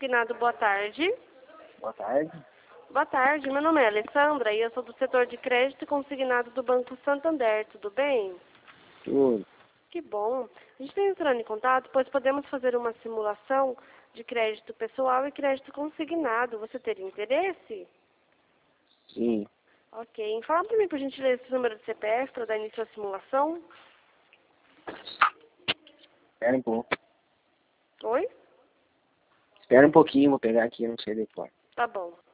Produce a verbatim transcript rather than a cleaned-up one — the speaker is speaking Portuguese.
consignado, boa tarde. Boa tarde. Boa tarde, meu nome é Alessandra e eu sou do setor de crédito consignado do Banco Santander, tudo bem? Tudo. Que bom. A gente está entrando em contato, pois podemos fazer uma simulação de crédito pessoal e crédito consignado. Você teria interesse? Sim. Ok. Fala para mim, por gentileza, esse número de C P F para dar início à simulação. Espera um pouco. Oi? Espera um pouquinho, vou pegar aqui, eu não sei decorar. Tá bom.